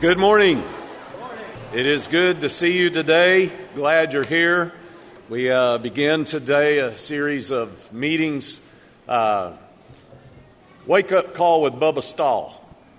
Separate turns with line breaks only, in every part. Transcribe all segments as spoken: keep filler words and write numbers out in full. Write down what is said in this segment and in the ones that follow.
Good morning. It is good to see you today. Glad you're here. We uh, begin today a series of meetings. Uh, Wake Up Call with Bubba Stahl.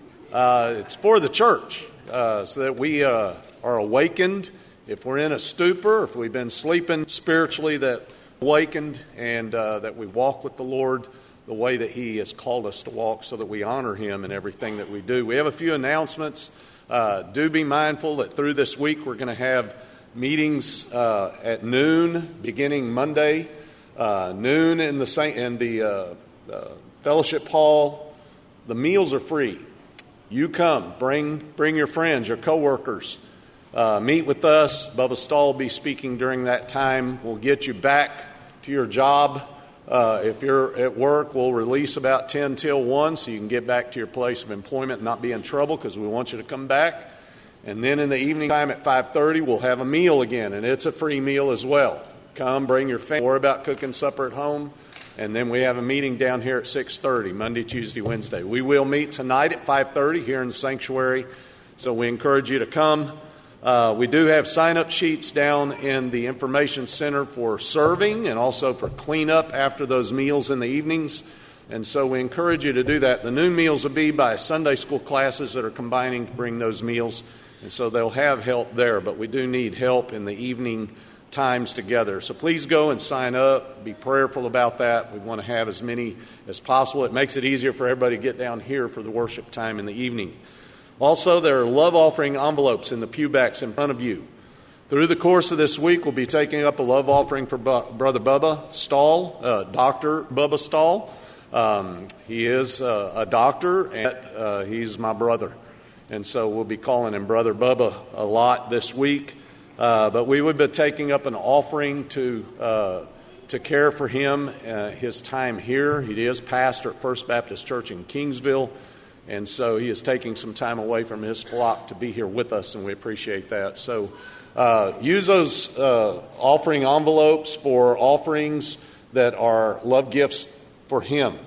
Uh, it's for the church uh, so that we uh, are awakened. If we're in a stupor, if we've been sleeping spiritually, that awakened and uh, that we walk with the Lord the way that He has called us to walk so that we honor Him in everything that we do. We have a few announcements. Uh, do be mindful that through this week we're going to have meetings uh, at noon, beginning Monday, uh, noon in the Saint in the uh, uh, fellowship hall. The meals are free. You come, bring bring your friends, your coworkers, uh, meet with us. Bubba Stahl will be speaking during that time. We'll get you back to your job. Uh, if you're at work, we'll release about ten till one so you can get back to your place of employment and not be in trouble because we want you to come back. And then in the evening time at five thirty, we'll have a meal again, and it's a free meal as well. Come, bring your family. Worry about cooking supper at home. And then we have a meeting down here at six thirty, Monday, Tuesday, Wednesday. We will meet tonight at five thirty here in the sanctuary, so we encourage you to come. Uh, we do have sign-up sheets down in the information center for serving and also for cleanup after those meals in the evenings. And so we encourage you to do that. The noon meals will be by Sunday school classes that are combining to bring those meals. And so they'll have help there. But we do need help in the evening times together. So please go and sign up. Be prayerful about that. We want to have as many as possible. It makes it easier for everybody to get down here for the worship time in the evening. Also, there are love offering envelopes in the pew backs in front of you. Through the course of this week, we'll be taking up a love offering for Bu- Brother Bubba Stahl, uh, Doctor Bubba Stahl. Um, he is uh, a doctor, and uh, he's my brother. And so we'll be calling him Brother Bubba a lot this week. Uh, but we would be taking up an offering to uh, to care for him, uh, his time here. He is pastor at First Baptist Church in Kingsville. And so he is taking some time away from his flock to be here with us, and we appreciate that. So uh, use those uh, offering envelopes for offerings that are love gifts for him.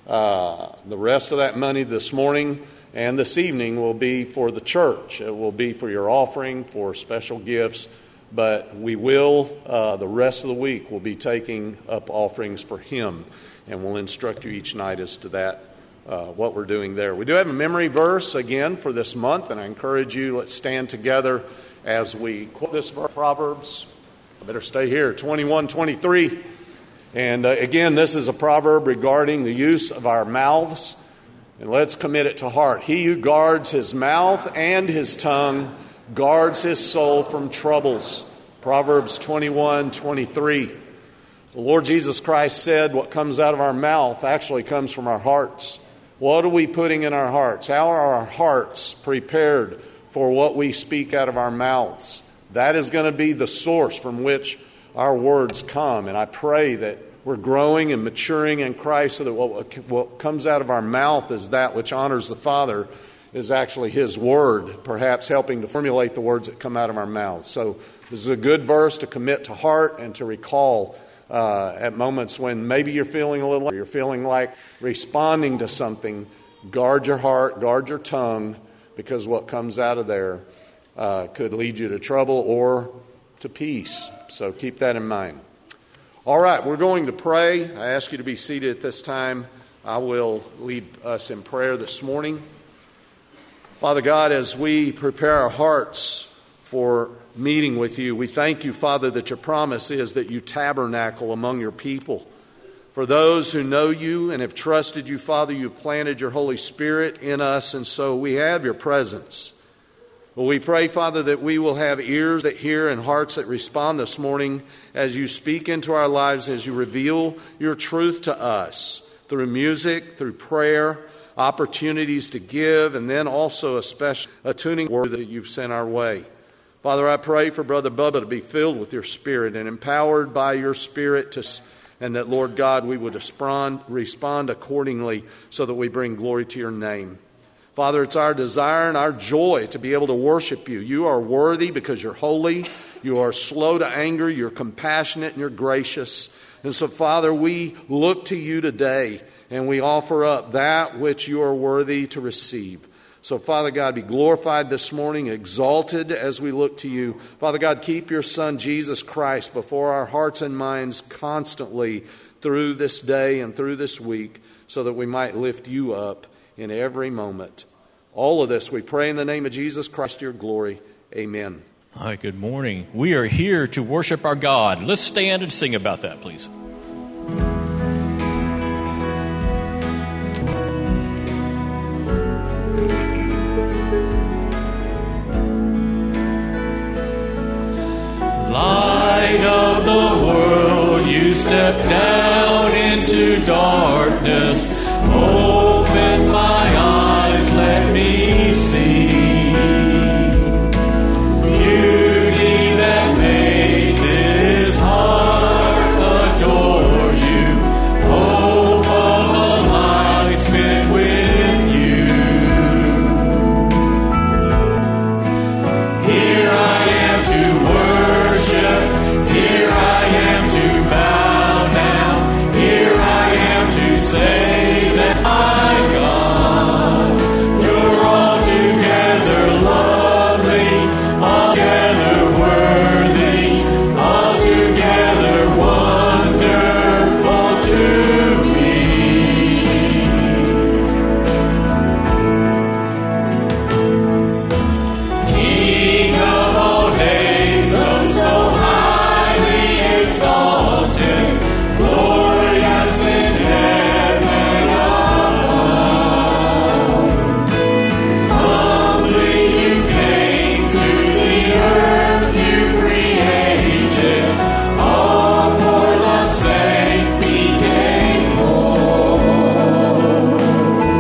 Uh, the rest of that money this morning and this evening will be for the church. It will be for your offering, for special gifts. But we will, uh, the rest of the week, will be taking up offerings for him. And we'll instruct you each night as to that. Uh, what we're doing there. We do have a memory verse again for this month, and I encourage you, let's stand together as we quote this verse, Proverbs. I better stay here, twenty-one twenty-three. And uh, again, this is a proverb regarding the use of our mouths, and let's commit it to heart. He who guards his mouth and his tongue guards his soul from troubles. Proverbs twenty-one twenty-three. The Lord Jesus Christ said what comes out of our mouth actually comes from our hearts. What are we putting in our hearts? How are our hearts prepared for what we speak out of our mouths? That is going to be the source from which our words come. And I pray that we're growing and maturing in Christ so that what, what comes out of our mouth is that which honors the Father, is actually His Word, perhaps helping to formulate the words that come out of our mouths. So this is a good verse to commit to heart and to recall Uh, at moments when maybe you're feeling a little, you're feeling like responding to something. Guard your heart, guard your tongue, because what comes out of there uh, could lead you to trouble or to peace. So keep that in mind. All right, we're going to pray. I ask you to be seated at this time. I will lead us in prayer this morning. Father God, as we prepare our hearts for meeting with you, we thank you, Father, that your promise is that you tabernacle among your people. For those who know you and have trusted you, Father, you've planted your Holy Spirit in us, and so we have your presence. Well, we pray, Father, that we will have ears that hear and hearts that respond this morning as you speak into our lives, as you reveal your truth to us through music, through prayer, opportunities to give, and then also a special attuning word that you've sent our way. Father, I pray for Brother Bubba to be filled with your Spirit and empowered by your Spirit, to, and that, Lord God, we would respond, respond accordingly so that we bring glory to your name. Father, it's our desire and our joy to be able to worship you. You are worthy because you're holy. You are slow to anger. You're compassionate and you're gracious. And so, Father, we look to you today and we offer up that which you are worthy to receive. So, Father God, be glorified this morning, exalted as we look to you. Father God, keep your Son, Jesus Christ, before our hearts and minds constantly through this day and through this week, so that we might lift you up in every moment. All of this we pray in the name of Jesus Christ, your glory. Amen.
Hi, good morning. We are here to worship our God. Let's stand and sing about that, please. Light of the world, you step down into darkness. Open my eyes, let me see beauty that made this heart adore you. Hope of a life spent with you. Here I am to worship. Here I am to bow down. Here I am to say that my God, you're altogether lovely, altogether worthy, altogether wonderful to me. King of all days, oh so highly exalted, glorious in heaven above. Humbly you came to the earth you created, all for love's sake became born.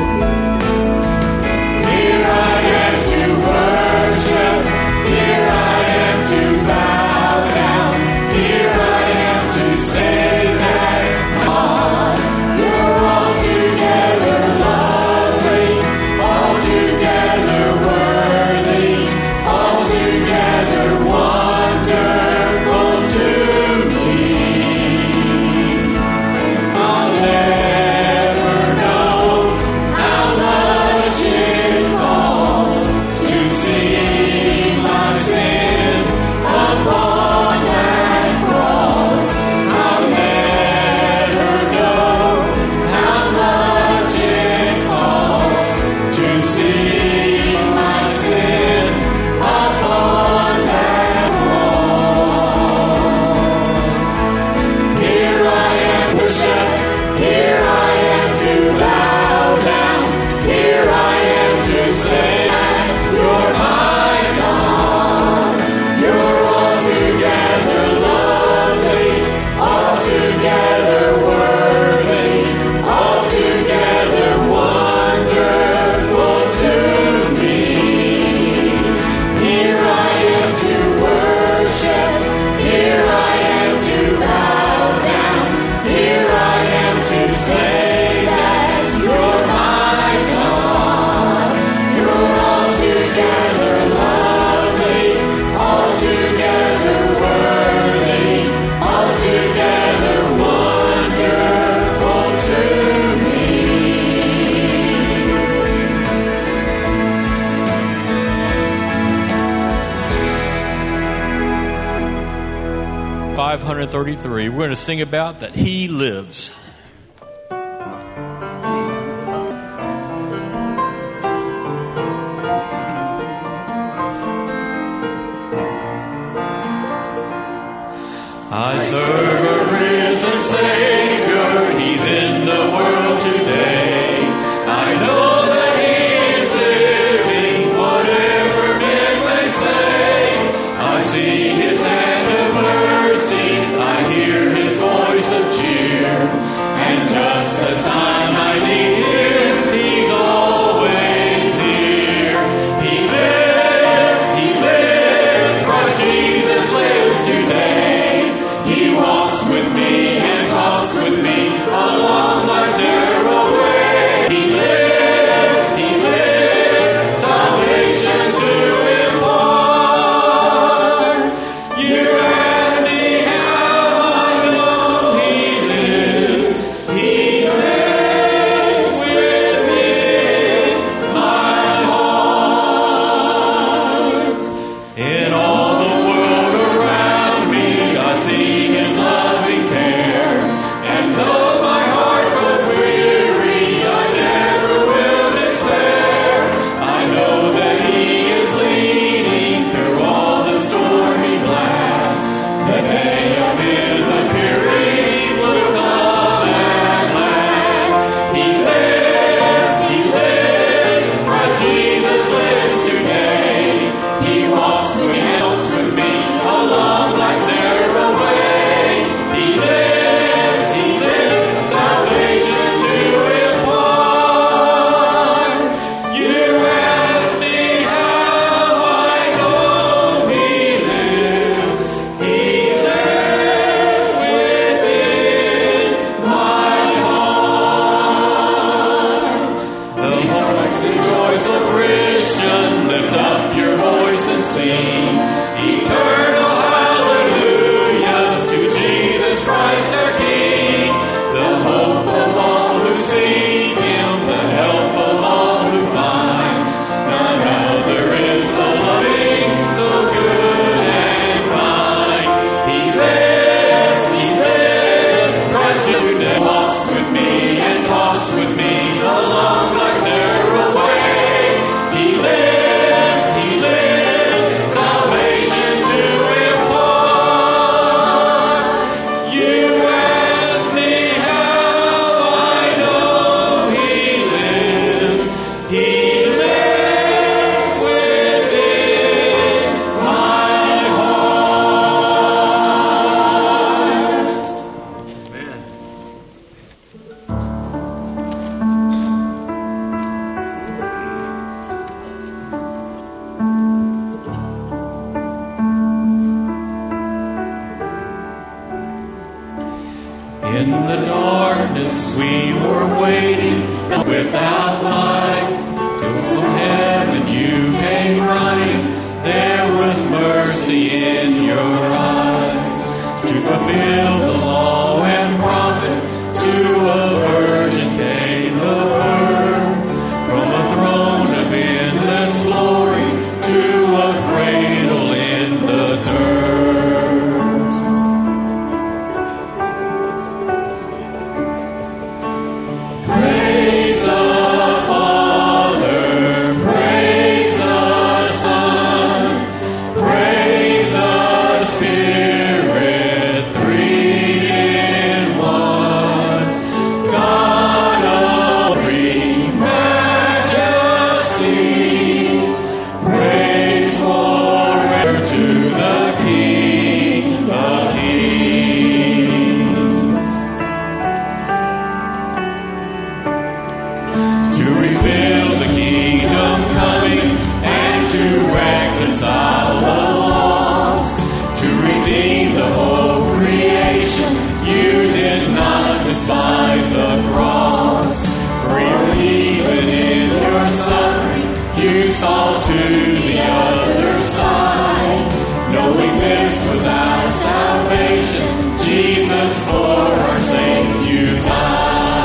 Here I am to worship, here I am to bow down, here I am to say that God, you're altogether lovely, altogether worthy, altogether wonderful to me. I'll never know how much it costs to see my sin upon that cross. I'll never know how much it costs to see my sin upon that cross. Here I am worship, here I am to bow down, here I am to say that you're my God. You're altogether lovely, altogether worthy, altogether wonderful to me. Here I am to worship, here I am to bow down, here I am to say that you're my God. You're altogether lovely, altogether worthy, altogether wonderful to me. five thirty-three, we're going to sing about that He lives. I serve a risen Savior, He's in the world today. I know that He is living, whatever men may say. I see His hand of mercy, I hear His voice of cheer, and just the time I need Him, He's always here. He lives, He lives, Christ Jesus lives today. He walks with sing eternal hallelujahs to Jesus Christ our King, the hope of all who seek Him, the help of all who find. None other is so loving, so good and kind. He lives, He lives, Christ is today. Walks with me and talks with me along life's narrow way. He lives, He lives, salvation to impart. You ask me how I know He lives. He lives within my heart. Amen. In the darkness we were waiting without light, till from heaven you came running. There was mercy in your eyes to fulfill the law and prophets. To a virgin came the word, from a throne of endless glory to a cradle in the dirt. Praise the Father, praise the Son, praise the Spirit, three in one. God of glory, majesty, praise forever to the King of Kings. To reveal the kingdom coming and to reconcile the lost, to redeem the whole creation. You did not despise the cross, for even in your suffering you saw to the other side, knowing this was our salvation. Jesus, for our sake you died.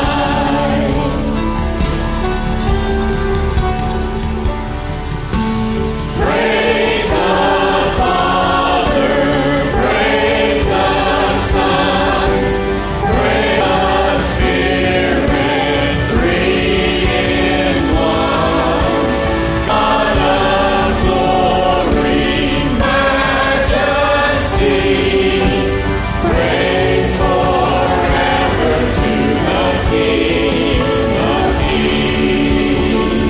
Praise the Father, praise the Son, praise the Spirit, three in one. God of glory, majesty, praise forever to the King of Kings.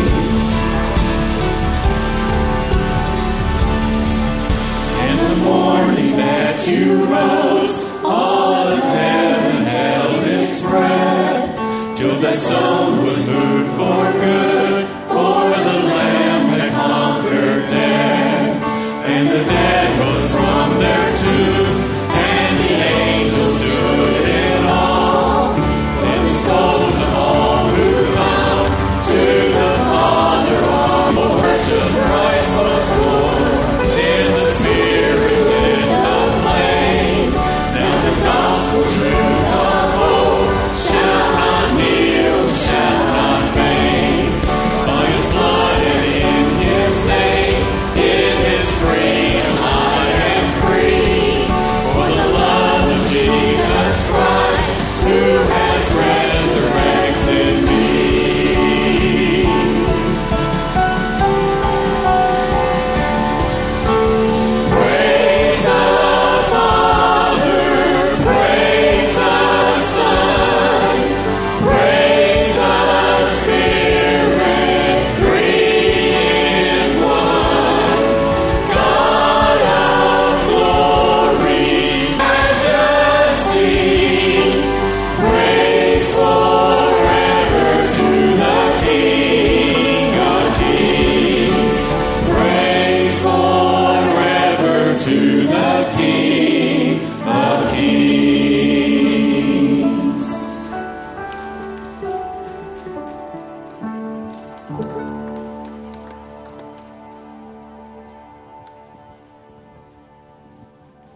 In the morning that you rose, all of heaven held its breath, till the stone was moved for good, for the Lamb had conquered death. And the dead rose from their tombs, and the angels stood in awe. And the souls of all who come to the Father on the church of Christ was born. In the Spirit, in the flame, now the gospel true of hope shall not kneel, shall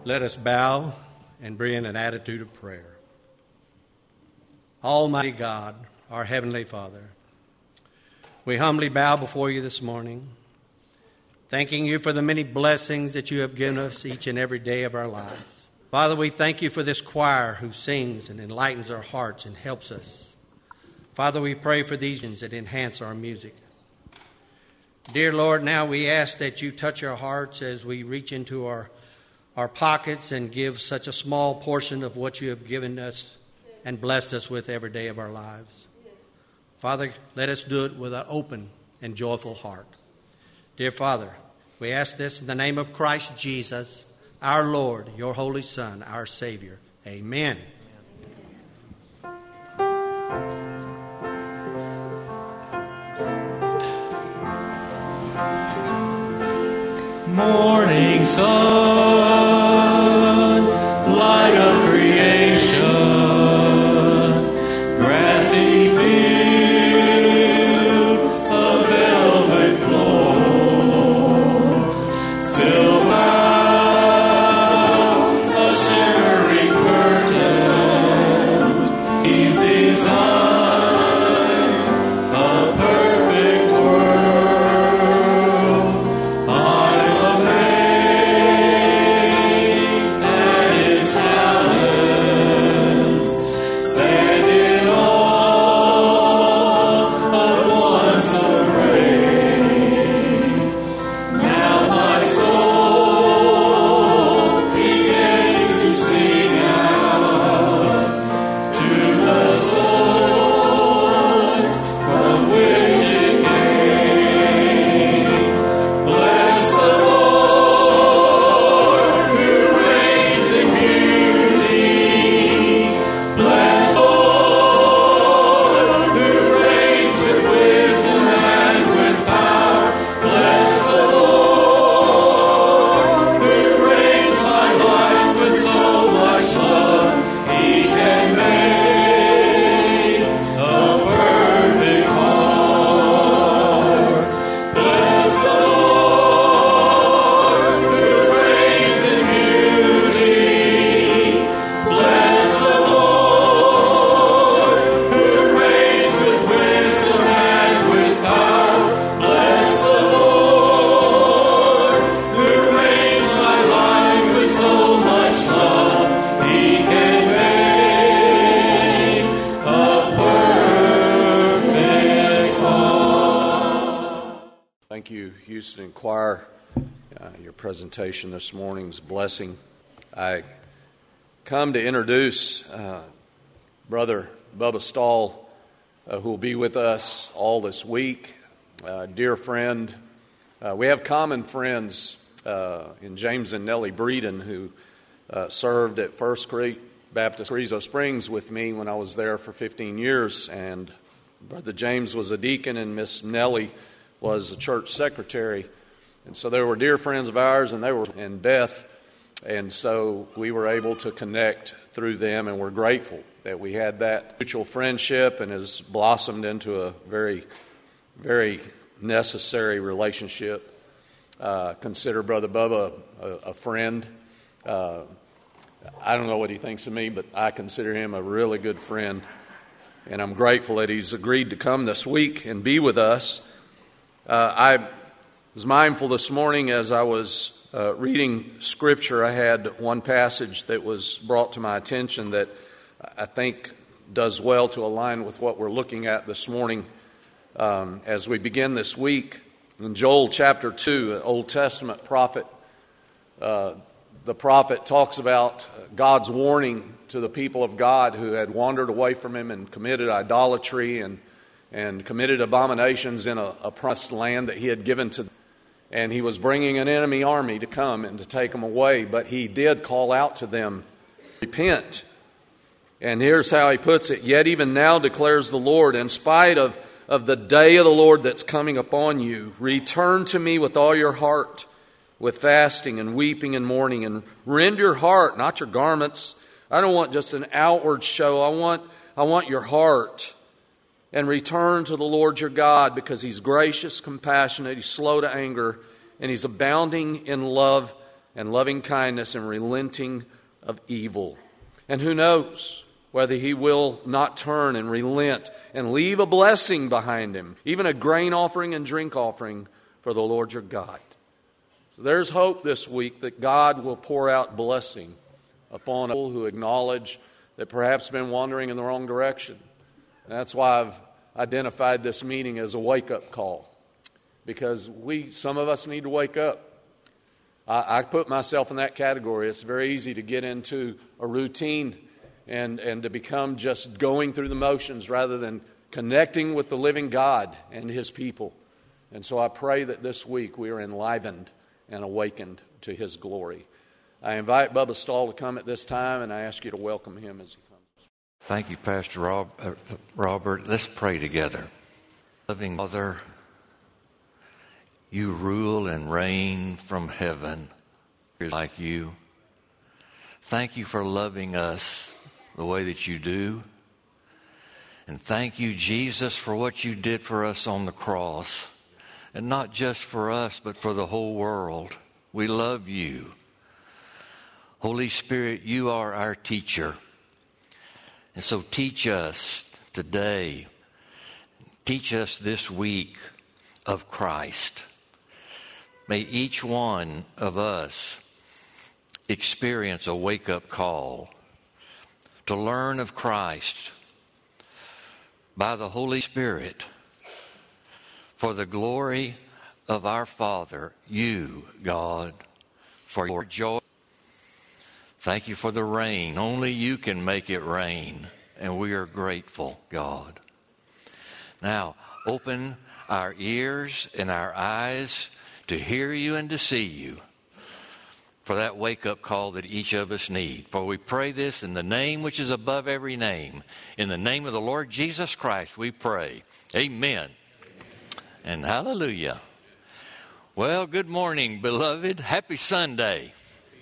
Let us bow and be in an attitude of prayer. Almighty God, our Heavenly Father, we humbly bow before you this morning, thanking you for the many blessings that you have given us each and every day of our lives. Father, we thank you for this choir who sings and enlightens our hearts and helps us. Father, we pray for these that enhance our music. Dear Lord, now we ask that you touch our hearts as we reach into our our pockets and give such a small portion of what you have given us and blessed us with every day of our lives. Father, let us do it with an open and joyful heart. Dear Father, we ask this in the name of Christ Jesus, our Lord, your Holy Son, our Savior. Amen.
Morning sun, light of creation, grassy fields, a velvet floor, silver clouds, a shimmering curtain, he's designed a perfect world. I'm amazed at his talents, stand in awe of one so great. Now my soul begins to sing out to the source from which it came. Bless the Lord who reigns in beauty. Bless the Lord who reigns with wisdom and with power. Bless the Lord who reigns my life with so much love. He can make a perfect heart. Bless the Lord who reigns in beauty. Bless the Lord who reigns with wisdom and with power. Bless the Lord who reigns my life with so much love. He can make a perfect heart.
Thank you, Houston Choir. Uh, your presentation this morning is a blessing. I come to introduce uh, Brother Bubba Stahl, uh, who will be with us all this week. Uh, dear friend, uh, we have common friends uh, in James and Nellie Breeden, who uh, served at First Creek Baptist Carrizo Springs with me when I was there for fifteen years, and Brother James was a deacon and Miss Nellie was a church secretary. And so they were dear friends of ours, and they were in Beth, and so we were able to connect through them, and we're grateful that we had that mutual friendship and has blossomed into a very, very necessary relationship. Uh, consider Brother Bubba a, a friend. Uh, I don't know what he thinks of me, but I consider him a really good friend, and I'm grateful that he's agreed to come this week and be with us. Uh, I was mindful this morning as I was uh, reading Scripture. I had one passage that was brought to my attention that I think does well to align with what we're looking at this morning um, as we begin this week. In Joel chapter two, an Old Testament prophet, uh, the prophet talks about God's warning to the people of God who had wandered away from Him and committed idolatry and and committed abominations in a, a promised land that He had given to them. And He was bringing an enemy army to come and to take them away. But He did call out to them, repent. And here's how He puts it. Yet even now declares the Lord, in spite of, of the day of the Lord that's coming upon you, return to me with all your heart, with fasting and weeping and mourning, and rend your heart, not your garments. I don't want just an outward show. I want, I want your heart. And return to the Lord your God, because He's gracious, compassionate, He's slow to anger, and He's abounding in love and loving kindness and relenting of evil. And who knows whether he will not turn and relent and leave a blessing behind him, even a grain offering and drink offering for the Lord your God. So there's hope this week that God will pour out blessing upon people who acknowledge that perhaps been wandering in the wrong direction. And that's why I've identified this meeting as a wake-up call, because we, some of us need to wake up. I, I put myself in that category. It's very easy to get into a routine and, and to become just going through the motions rather than connecting with the living God and His people. And so I pray that this week we are enlivened and awakened to His glory. I invite Bubba Stahl to come at this time, and I ask you to welcome him as he comes.
Thank you, Pastor Rob, uh, Robert. Let's pray together. Loving Father, you rule and reign from heaven like you. Thank you for loving us the way that you do. And thank you, Jesus, for what you did for us on the cross. And not just for us, but for the whole world. We love you. Holy Spirit, you are our teacher. And so teach us today, teach us this week of Christ. May each one of us experience a wake-up call to learn of Christ by the Holy Spirit for the glory of our Father, you, God, for your joy. Thank you for the rain. Only you can make it rain, and we are grateful, God. Now, open our ears and our eyes to hear you and to see you for that wake-up call that each of us need. For we pray this in the name which is above every name. In the name of the Lord Jesus Christ, we pray. Amen. And hallelujah. Well, good morning, beloved. Happy Sunday.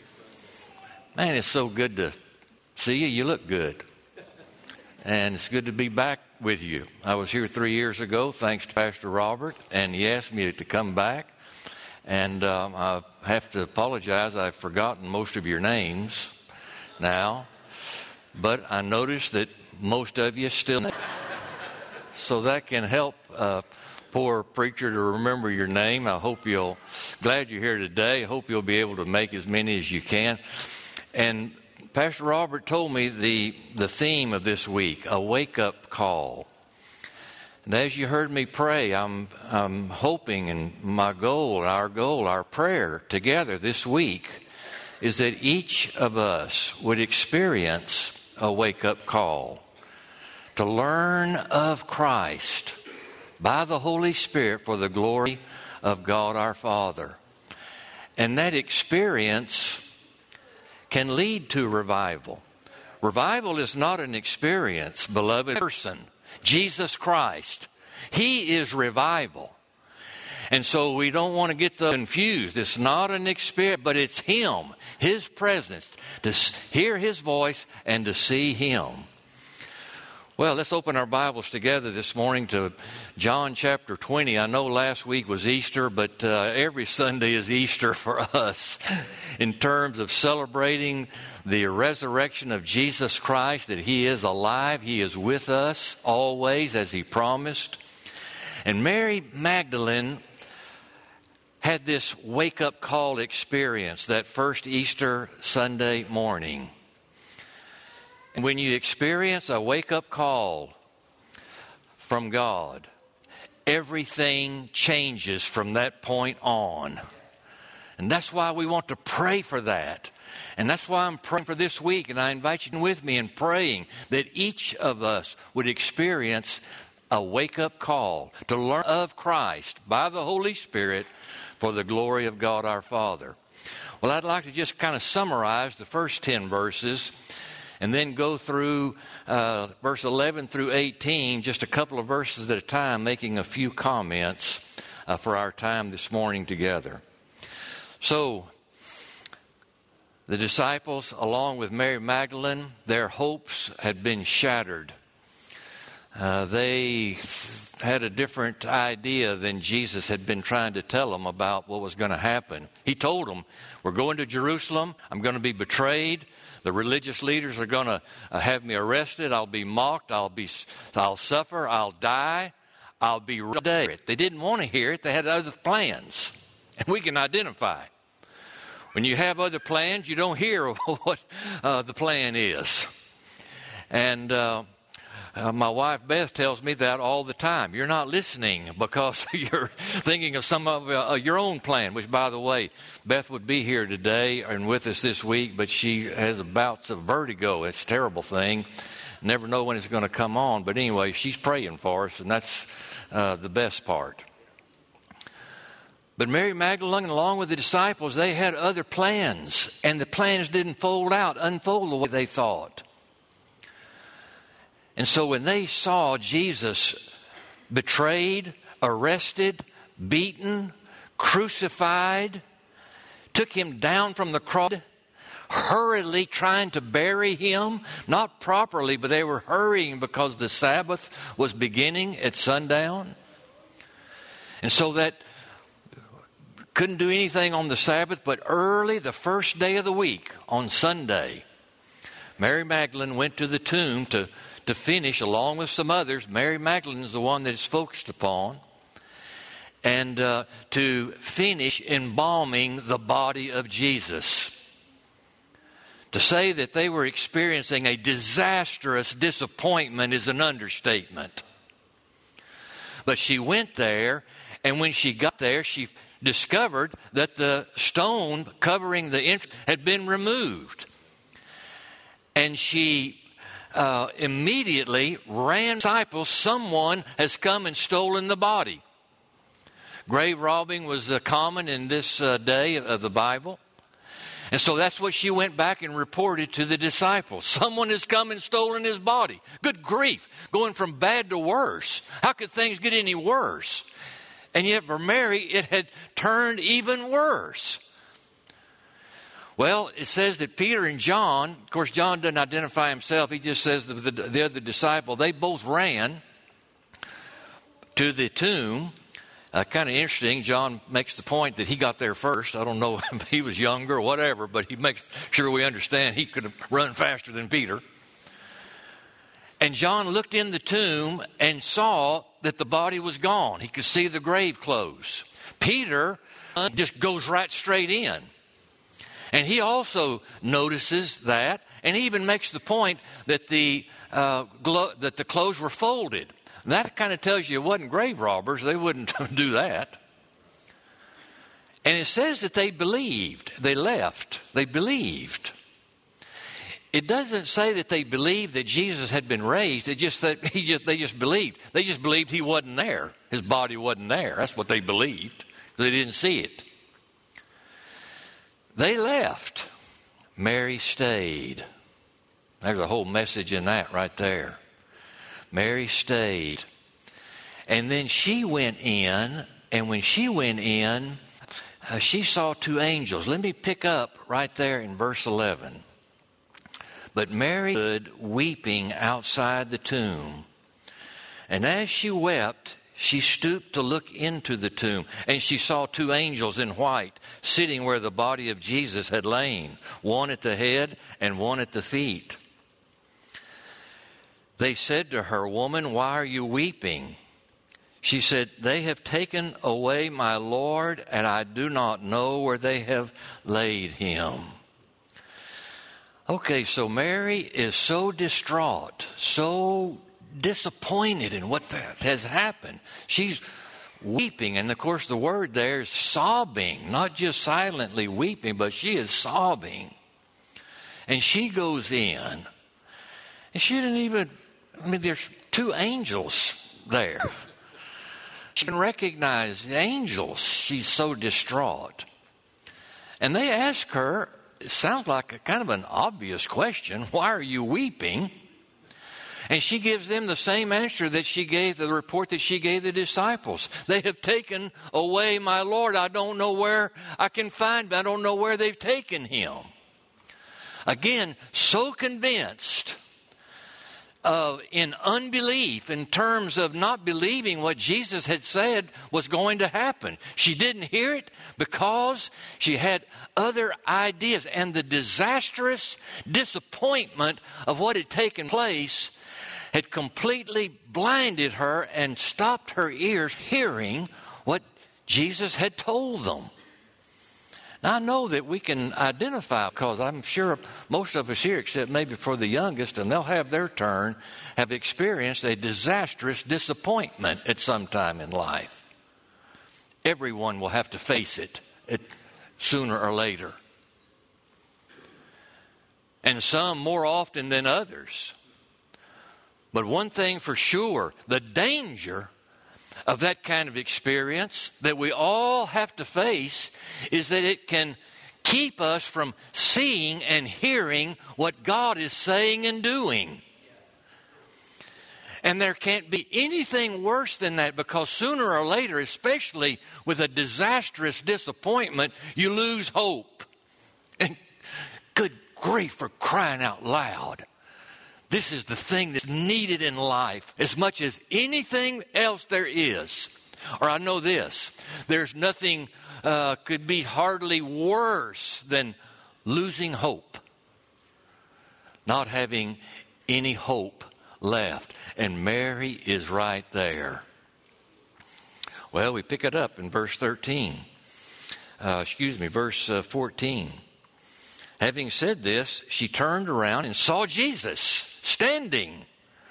Man, it's so good to see you. You look good. And it's good to be back with you. I was here three years ago, thanks to Pastor Robert, and he asked me to come back. And um, I have to apologize. I've forgotten most of your names now. But I noticed that most of you still know. So that can help uh, poor preacher to remember your name. I hope you'll, glad you're here today. I hope you'll be able to make as many as you can. And Pastor Robert told me the, the theme of this week, a wake-up call. And as you heard me pray, I'm, I'm hoping, and my goal, our goal, our prayer together this week is that each of us would experience a wake-up call to learn of Christ by the Holy Spirit for the glory of God our Father. And that experience can lead to revival. Revival is not an experience, beloved person. Jesus Christ. He is revival. And so we don't want to get confused. It's not an experience, but it's Him, His presence, to hear His voice and to see Him. Well, let's open our Bibles together this morning to John chapter twenty. I know last week was Easter, but uh, every Sunday is Easter for us in terms of celebrating the resurrection of Jesus Christ, that He is alive. He is with us always as He promised. And Mary Magdalene had this wake-up call experience that first Easter Sunday morning. And when you experience a wake-up call from God, everything changes from that point on. And that's why we want to pray for that. And that's why I'm praying for this week. And I invite you with me in praying that each of us would experience a wake-up call to learn of Christ by the Holy Spirit for the glory of God our Father. Well, I'd like to just kind of summarize the first ten verses and then go through uh, verse eleven through eighteen, just a couple of verses at a time, making a few comments uh, for our time this morning together. So, the disciples, along with Mary Magdalene, their hopes had been shattered. uh, they had a different idea than Jesus had been trying to tell them about what was going to happen. He told them, we're going to Jerusalem. I'm going to be betrayed. The religious leaders are going to uh, have me arrested. I'll be mocked. I'll be, I'll suffer. I'll die. I'll be dead. They didn't want to hear it. They had other plans. And we can identify. When you have other plans, you don't hear what uh, the plan is. And uh, uh, my wife Beth tells me that all the time. You're not listening because you're thinking of some of uh, your own plan, which, by the way, Beth would be here today and with us this week, but she has bouts of vertigo. It's a terrible thing. Never know when it's going to come on. But anyway, she's praying for us, and that's uh, the best part. But Mary Magdalene, along with the disciples, they had other plans, and the plans didn't fold out, unfold the way they thought. And so when they saw Jesus betrayed, arrested, beaten, crucified, took him down from the cross, hurriedly trying to bury him, not properly, but they were hurrying because the Sabbath was beginning at sundown. And so that couldn't do anything on the Sabbath, but early the first day of the week, on Sunday, Mary Magdalene went to the tomb to, to finish, along with some others. Mary Magdalene is the one that is focused upon. And uh, to finish embalming the body of Jesus. To say that they were experiencing a disastrous disappointment is an understatement. But she went there, and when she got there, she discovered that the stone covering the entrance had been removed. And she uh, immediately ran disciples, someone has come and stolen the body. Grave robbing was uh, common in this uh, day of the Bible. And so that's what she went back and reported to the disciples. Someone has come and stolen his body. Good grief, going from bad to worse. How could things get any worse? And yet for Mary, it had turned even worse. Well, it says that Peter and John, of course, John doesn't identify himself. He just says that the, the other disciple, they both ran to the tomb. Uh, kind of interesting, John makes the point that he got there first. I don't know if he was younger or whatever, but he makes sure we understand he could have run faster than Peter. And John looked in the tomb and saw that the body was gone. He could see the grave clothes. Peter just goes right straight in. And he also notices that, and he even makes the point that the uh, glo- that the clothes were folded. And that kind of tells you it wasn't grave robbers. They wouldn't do that. And it says that they believed. They left. They believed. It doesn't say that they believed that Jesus had been raised. It just that he just they just believed. They just believed he wasn't there. His body wasn't there. That's what they believed. They didn't see it. They left. Mary stayed. There's a whole message in that right there. Mary stayed. And then she went in, and when she went in, uh, she saw two angels. Let me pick up right there in verse eleven. But Mary stood weeping outside the tomb. And as she wept, she stooped to look into the tomb. And she saw two angels in white sitting where the body of Jesus had lain, one at the head and one at the feet. They said to her, "Woman, why are you weeping?" She said, "They have taken away my Lord, and I do not know where they have laid him." Okay, so Mary is so distraught, so disappointed in what that has happened. She's weeping, and of course the word there is sobbing, not just silently weeping, but she is sobbing. And she goes in, and she didn't even, I mean, there's two angels there. She can recognize the angels. She's so distraught. And they ask her, it sounds like a kind of an obvious question, why are you weeping? And she gives them the same answer that she gave, the report that she gave the disciples. They have taken away my Lord. I don't know where I can find him. I don't know where they've taken him. Again, so convinced of in unbelief, in terms of not believing what Jesus had said was going to happen. She didn't hear it because she had other ideas, and the disastrous disappointment of what had taken place had completely blinded her and stopped her ears hearing what Jesus had told them. Now, I know that we can identify, because I'm sure most of us here, except maybe for the youngest, and they'll have their turn, have experienced a disastrous disappointment at some time in life. Everyone will have to face it at, sooner or later. And some more often than others. But one thing for sure, the danger of that kind of experience that we all have to face is that it can keep us from seeing and hearing what God is saying and doing. And there can't be anything worse than that, because sooner or later, especially with a disastrous disappointment, you lose hope. And good grief, for crying out loud. This is the thing that's needed in life as much as anything else there is. Or I know this, there's nothing uh, could be hardly worse than losing hope. Not having any hope left. And Mary is right there. Well, we pick it up in verse thirteen. Uh, excuse me, verse uh, fourteen. Having said this, she turned around and saw Jesus standing.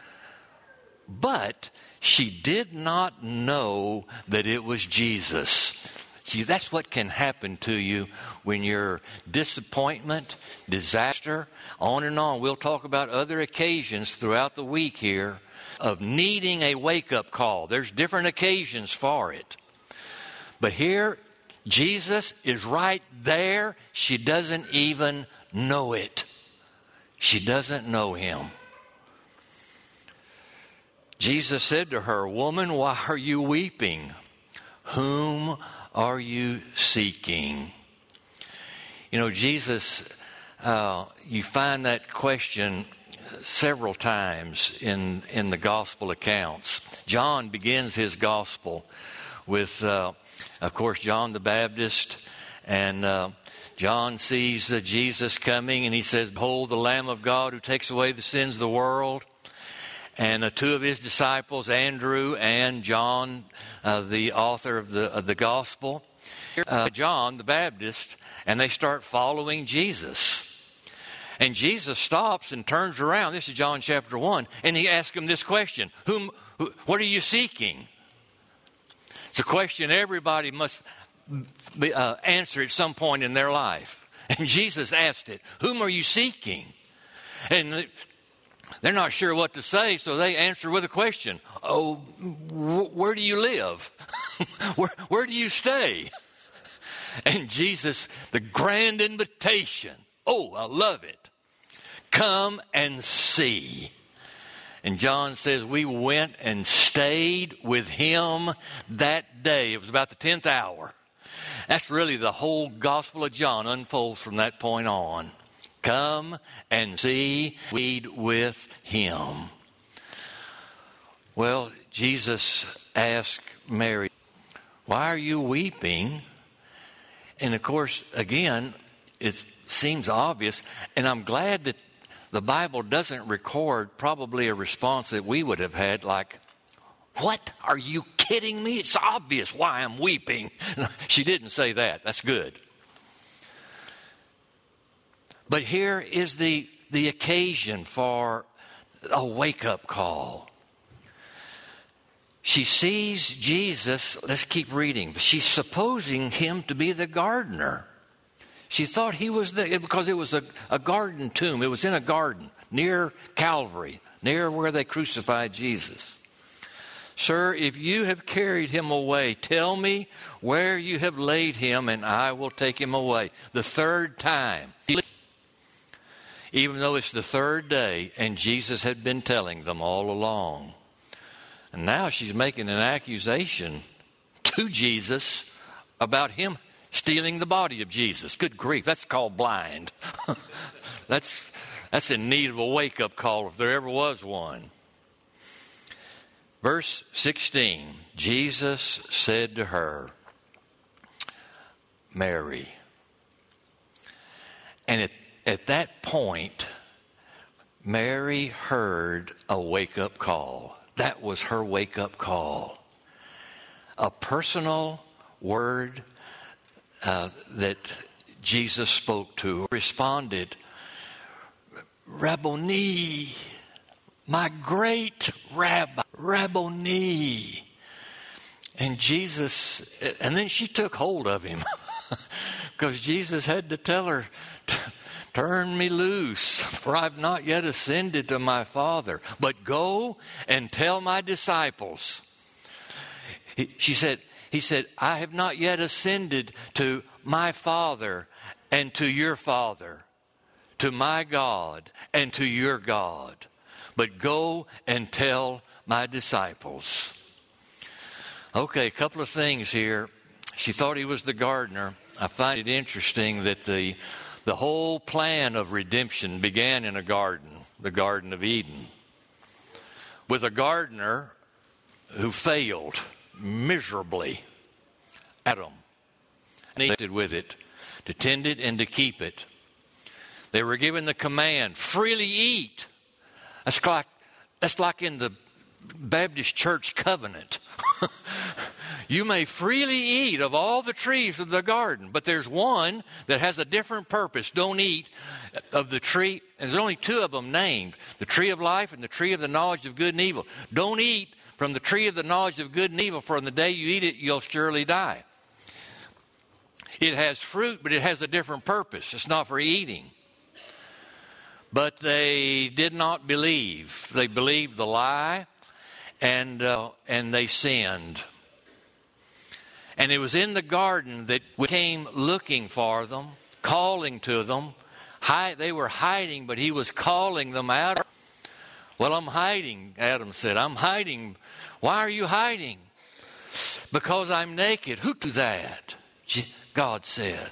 But she did not know that it was Jesus. See, that's what can happen to you when you're disappointment, disaster, on and on. We'll talk about other occasions throughout the week here of needing a wake-up call. There's different occasions for it. But here, Jesus is right there. She doesn't even know it. She doesn't know him. Jesus said to her, "Woman, why are you weeping? Whom are you seeking?" You know, Jesus, uh, you find that question several times in, in the gospel accounts. John begins his gospel with, uh, of course, John the Baptist. And uh, John sees uh, Jesus coming, and he says, "Behold, the Lamb of God who takes away the sins of the world." And uh, two of his disciples, Andrew and John, uh, the author of the of the gospel, uh, John the Baptist, and they start following Jesus. And Jesus stops and turns around. This is John chapter one, and he asks him this question: "Whom? Who, what are you seeking?" It's a question everybody must be, uh, answer at some point in their life. And Jesus asked it: "Whom are you seeking?" And they're not sure what to say, so they answer with a question. "Oh, wh- where do you live? where, where do you stay?" And Jesus, the grand invitation. Oh, I love it. "Come and see." And John says, we went and stayed with him that day. It was about the tenth hour. That's really the whole Gospel of John unfolds from that point on. Come and see, weed with him. Well, Jesus asked Mary, "Why are you weeping?" And of course, again, it seems obvious. And I'm glad that the Bible doesn't record probably a response that we would have had like, "What? Are you kidding me? It's obvious why I'm weeping." She didn't say that. That's good. But here is the, the occasion for a wake-up call. She sees Jesus. Let's keep reading. She's supposing him to be the gardener. She thought he was the, because it was a, a garden tomb. It was in a garden near Calvary, near where they crucified Jesus. "Sir, if you have carried him away, tell me where you have laid him, and I will take him away." The third time. Even though it's the third day, and Jesus had been telling them all along. And now she's making an accusation to Jesus about him stealing the body of Jesus. Good grief, that's called blind. that's That's in need of a wake-up call if there ever was one. Verse sixteen, Jesus said to her, Mary. And at, at that point, Mary heard a wake-up call. That was her wake-up call. A personal word uh, that Jesus spoke to, responded, Rabboni, my great rabbi, Rabboni. And Jesus, and then she took hold of him because Jesus had to tell her, turn me loose, for I've not yet ascended to my Father, but go and tell my disciples. He, she said, he said, I have not yet ascended to my Father and to your Father, to my God and to your God, but go and tell my disciples. Okay, a couple of things here. She thought he was the gardener. I find it interesting that the the whole plan of redemption began in a garden, the Garden of Eden, with a gardener who failed miserably, Adam, and he acted with it, to tend it and to keep it. They were given the command, freely eat. That's like, that's like in the Baptist church covenant. You may freely eat of all the trees of the garden, but there's one that has a different purpose. Don't eat of the tree, and there's only two of them named, the tree of life and the tree of the knowledge of good and evil. Don't eat from the tree of the knowledge of good and evil, for on the day you eat it, you'll surely die. It has fruit, but it has a different purpose. It's not for eating. But they did not believe. They believed the lie, and uh, and they sinned. And it was in the garden that we came looking for them, calling to them. Hi, they were hiding, but he was calling them out. Well, I'm hiding, Adam said. I'm hiding. Why are you hiding? Because I'm naked. Who do that? God said.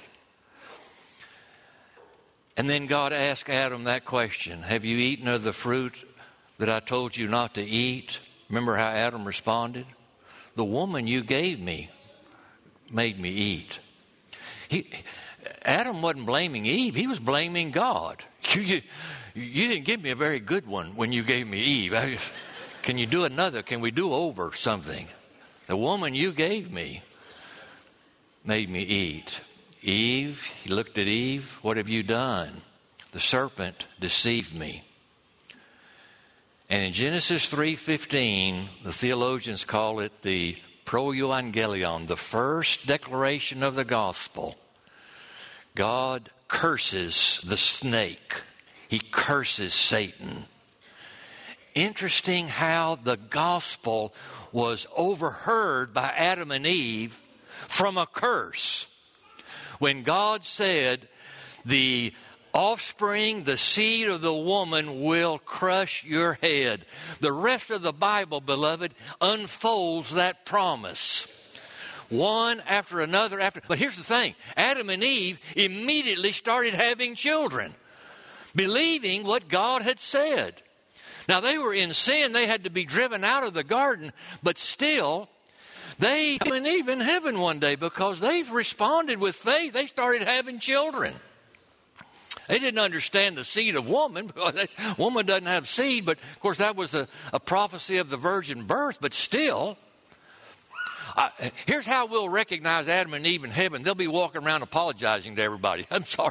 And then God asked Adam that question. Have you eaten of the fruit that I told you not to eat? Remember how Adam responded? The woman you gave me made me eat. He, Adam wasn't blaming Eve. He was blaming God. You, you, you didn't give me a very good one when you gave me Eve. I, can you do another? Can we do over something? The woman you gave me made me eat. Eve, he looked at Eve. What have you done? The serpent deceived me. And in Genesis three fifteen, the theologians call it the proeuangelion, the first declaration of the gospel. God curses the snake. He curses Satan. Interesting how the gospel was overheard by Adam and Eve from a curse. When God said, the offspring, the seed of the woman will crush your head. The rest of the Bible, beloved, unfolds that promise. One after another after. But here's the thing. Adam and Eve immediately started having children, believing what God had said. Now, they were in sin. They had to be driven out of the garden. But still, they and Eve in heaven one day, because they've responded with faith. They started having children. They didn't understand the seed of woman, because they, woman doesn't have seed. But, of course, that was a, a prophecy of the virgin birth. But still, uh, here's how we'll recognize Adam and Eve in heaven. They'll be walking around apologizing to everybody. I'm sorry.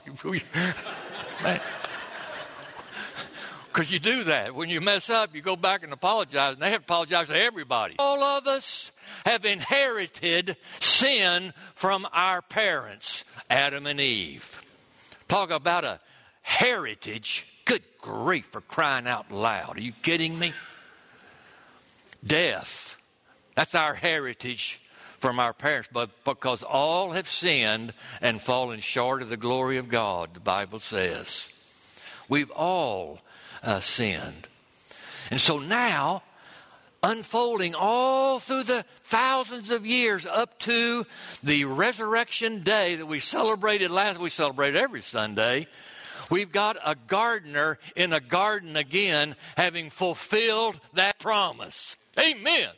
Because you do that. When you mess up, you go back and apologize. And they have to apologize to everybody. All of us have inherited sin from our parents, Adam and Eve. Talk about a heritage. Good grief, for crying out loud. Are you kidding me? Death. That's our heritage from our parents. But because all have sinned and fallen short of the glory of God, the Bible says. We've all uh, sinned. And so now, unfolding all through the thousands of years up to the resurrection day that we celebrated last, we celebrate every Sunday, We've got a gardener in a garden again, having fulfilled that promise. Amen.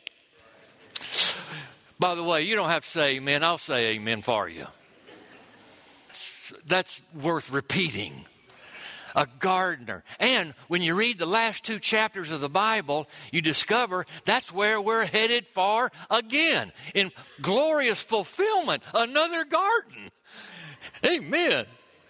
By the way, you don't have to say amen. I'll say amen for you. That's worth repeating. A gardener. And when you read the last two chapters of the Bible, you discover that's where we're headed for again. In glorious fulfillment, another garden. Amen.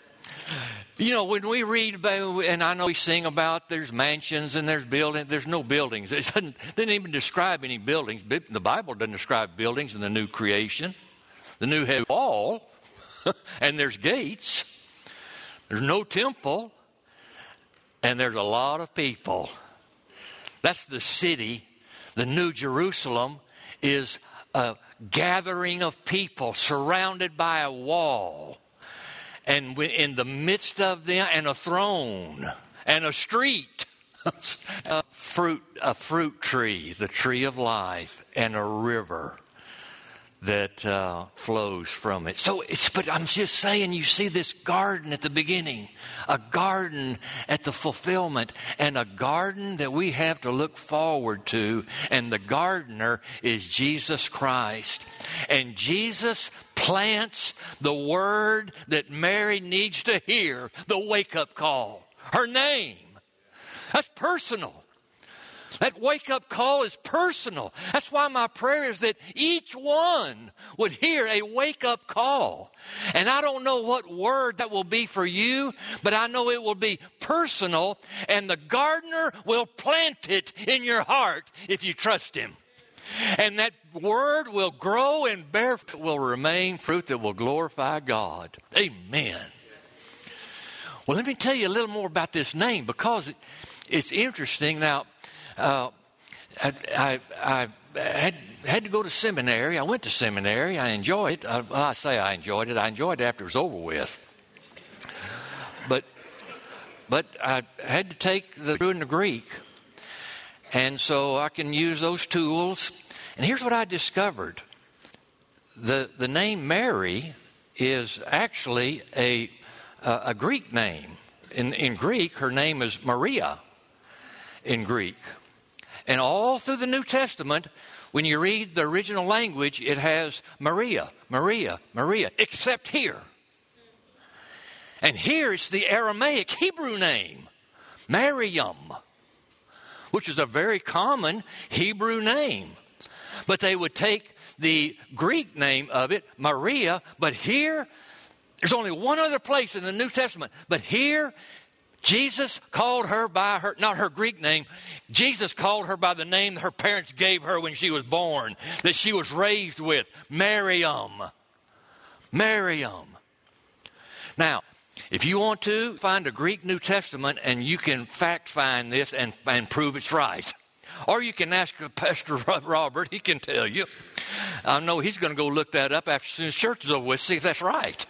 You know, when we read about, and I know we sing about there's mansions and there's buildings, there's no buildings. It doesn't, doesn't even describe any buildings. The Bible doesn't describe buildings in the new creation. The new heaven wall, and there's gates. There's no temple, and there's a lot of people. That's the city. The New Jerusalem is a gathering of people surrounded by a wall. And in the midst of them, and a throne, and a street, a fruit, a fruit tree, the tree of life, and a river that uh, flows from it. So it's, but I'm just saying, you see this garden at the beginning, a garden at the fulfillment, and a garden that we have to look forward to. And the gardener is Jesus Christ. And Jesus plants the word that Mary needs to hear, the wake-up call, her name. That's personal. That wake-up call is personal. That's why my prayer is that each one would hear a wake-up call. And I don't know what word that will be for you, but I know it will be personal, and the gardener will plant it in your heart if you trust him. And that word will grow and bear, will remain fruit that will glorify God. Amen. Well, let me tell you a little more about this name, because it, it's interesting. Now, Uh, I, I, I had, had to go to seminary. I went to seminary. I enjoyed it. I, well, I say I enjoyed it. I enjoyed it after it was over with. But but I had to take the Hebrew and the Greek. And so I can use those tools. And here's what I discovered. The, the name Mary is actually a, a, a Greek name. In, in Greek, her name is Maria in Greek. And all through the New Testament, when you read the original language, it has Maria, Maria, Maria, except here. And here it's the Aramaic Hebrew name, Miriam, which is a very common Hebrew name. But they would take the Greek name of it, Maria, but here, there's only one other place in the New Testament, but here, Jesus called her by her, not her Greek name, Jesus called her by the name her parents gave her when she was born, that she was raised with, Miriam. Miriam. Now, if you want to, find a Greek New Testament and you can fact find this and, and prove it's right. Or you can ask Pastor Robert, he can tell you. I know he's going to go look that up after soon as church is over with, see if that's right.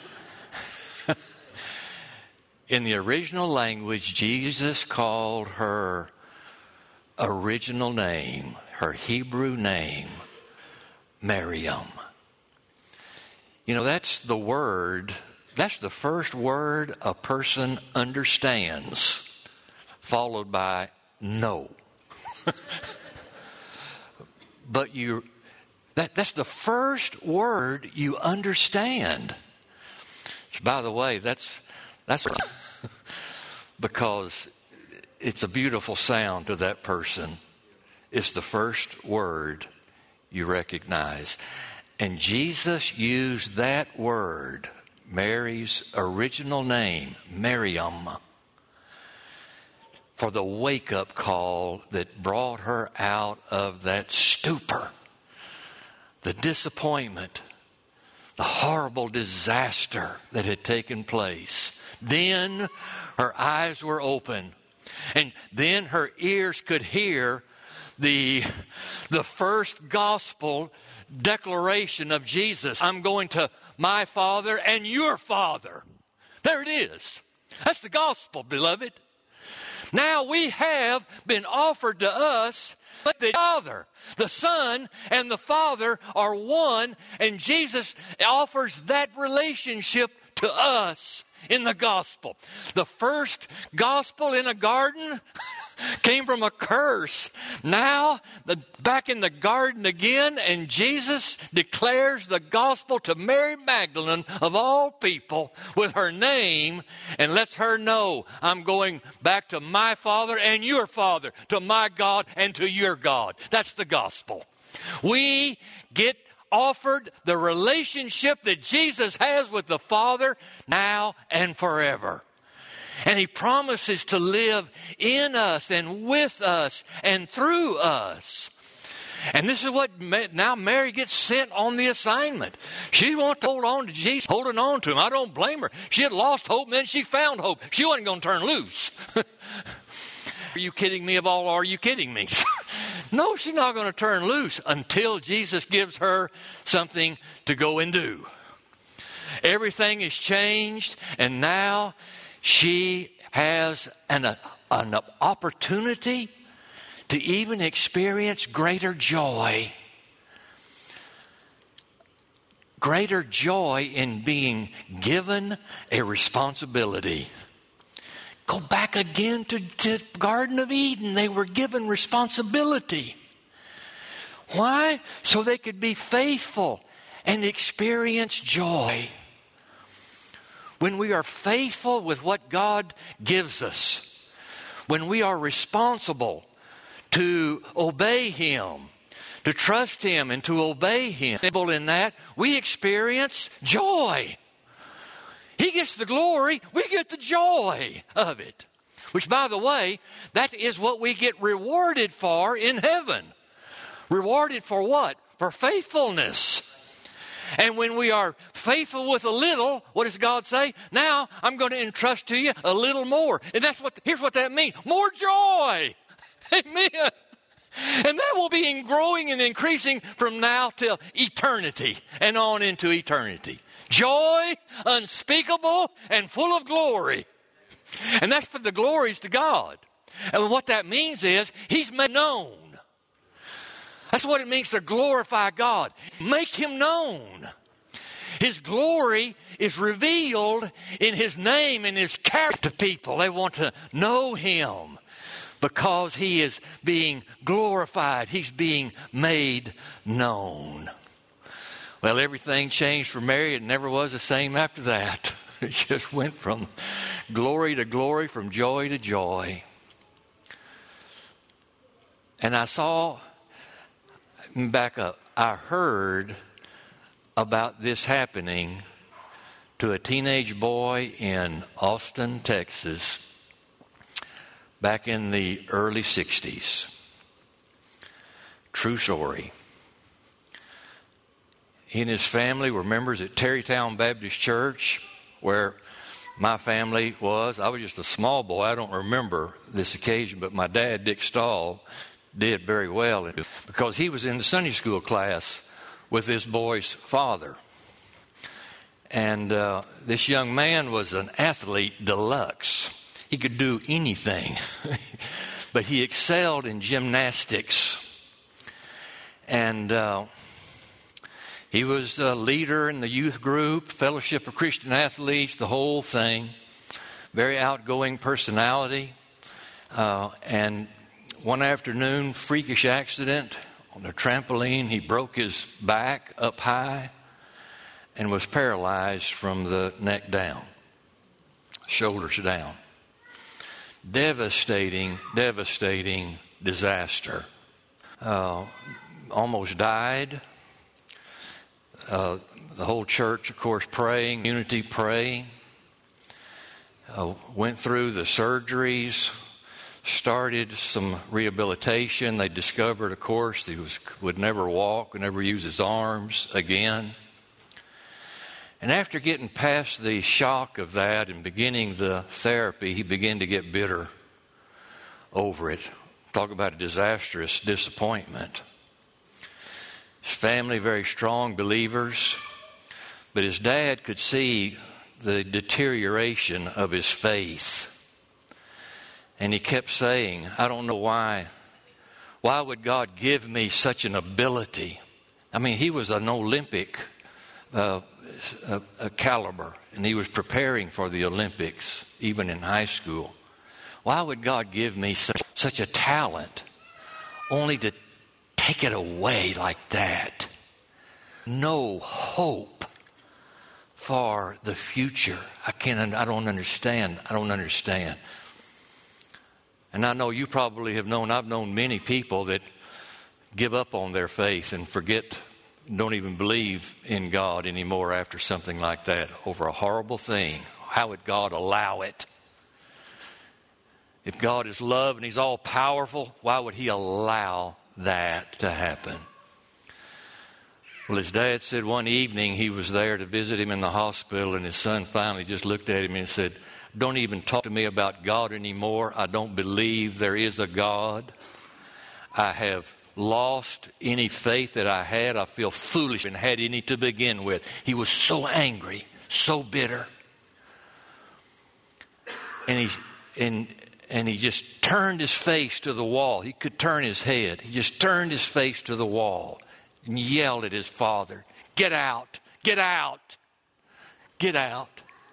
In the original language, Jesus called her original name, her Hebrew name, Miriam. You know, that's the word, that's the first word a person understands, followed by no. But you, that, that's the first word you understand. By the way, that's That's because it's a beautiful sound to that person. It's the first word you recognize. And Jesus used that word, Mary's original name, Miriam, for the wake-up call that brought her out of that stupor, the disappointment, the horrible disaster that had taken place. Then her eyes were open, and then her ears could hear the, the first gospel declaration of Jesus. I'm going to my Father and your Father. There it is. That's the gospel, beloved. Now we have been offered to us the Father. The Son and the Father are one, and Jesus offers that relationship to us. in the gospel. The first gospel in a garden came from a curse. Now, the, back in the garden again, and Jesus declares the gospel to Mary Magdalene, of all people, with her name, and lets her know, I'm going back to my Father and your Father, to my God and to your God. That's the gospel. We get offered the relationship that Jesus has with the Father now and forever. And he promises to live in us and with us and through us. And this is what, now Mary gets sent on the assignment. She wants to hold on to Jesus, holding on to him. I don't blame her. She had lost hope and then she found hope. She wasn't going to turn loose. Are you kidding me of all? Are you kidding me? No, she's not going to turn loose until Jesus gives her something to go and do. Everything is changed, and now she has an, an opportunity to even experience greater joy. Greater joy in being given a responsibility. Go back again to the Garden of Eden. They were given responsibility. Why? So they could be faithful and experience joy. When we are faithful with what God gives us, when we are responsible to obey Him, to trust Him and to obey Him, in that, we experience joy. He gets the glory, we get the joy of it. Which, by the way, that is what we get rewarded for in heaven. Rewarded for what? For faithfulness. And when we are faithful with a little, what does God say? Now I'm going to entrust to you a little more. And that's what, here's what that means. More joy. Amen. And that will be growing and increasing from now till eternity and on into eternity. Joy, unspeakable, and full of glory. And that's for the glories to God. And what that means is He's made known. That's what it means to glorify God. Make Him known. His glory is revealed in His name and His character to people. They want to know Him because He is being glorified. He's being made known. Well, everything changed for Mary. It never was the same after that. It just went from glory to glory, from joy to joy. And I saw, back up, I heard about this happening to a teenage boy in Austin, Texas, back in the early sixties. True story. He and his family were members at Terrytown Baptist Church, where my family was. I was just a small boy. I don't remember this occasion, but my dad, Dick Stahl, did very well because he was in the Sunday school class with this boy's father. And uh, this young man was an athlete deluxe. He could do anything, but he excelled in gymnastics. And uh, he was a leader in the youth group, Fellowship of Christian Athletes, the whole thing. Very outgoing personality. Uh, and one afternoon, freakish accident on the trampoline. He broke his back up high and was paralyzed from the neck down, shoulders down. Devastating, devastating disaster. Uh, almost died. Uh, the whole church, of course, praying, community praying. Uh, went through the surgeries, started some rehabilitation. They discovered, of course, he was, would never walk, would never use his arms again. And after getting past the shock of that and beginning the therapy, he began to get bitter over it. Talk about a disastrous disappointment. His family, very strong believers, but his dad could see the deterioration of his faith. And he kept saying, I don't know why. Why would God give me such an ability? I mean, he was an Olympic uh, a, a caliber, and he was preparing for the Olympics, even in high school. Why would God give me such, such a talent only to take it away like that? No hope for the future. I can't, I don't understand. I don't understand. And I know you probably have known, I've known many people that give up on their faith and forget, don't even believe in God anymore after something like that, over a horrible thing. How would God allow it? If God is love and he's all powerful, why would he allow that to happen? Well, his dad said one evening he was there to visit him in the hospital, and his son finally just looked at him and said, "Don't even talk to me about God anymore. I don't believe there is a God. I have lost any faith that I had. I feel foolish and had any to begin with." He was so angry, so bitter. And he, and, and he just turned his face to the wall. He could turn his head. He just turned his face to the wall and yelled at his father, "Get out, get out, get out."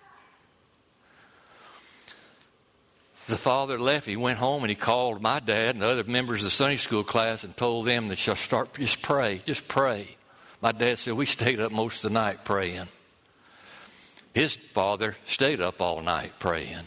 The father left. He went home and he called my dad and the other members of the Sunday school class and told them that shall start, just pray, just pray. My dad said, we stayed up most of the night praying. His father stayed up all night praying.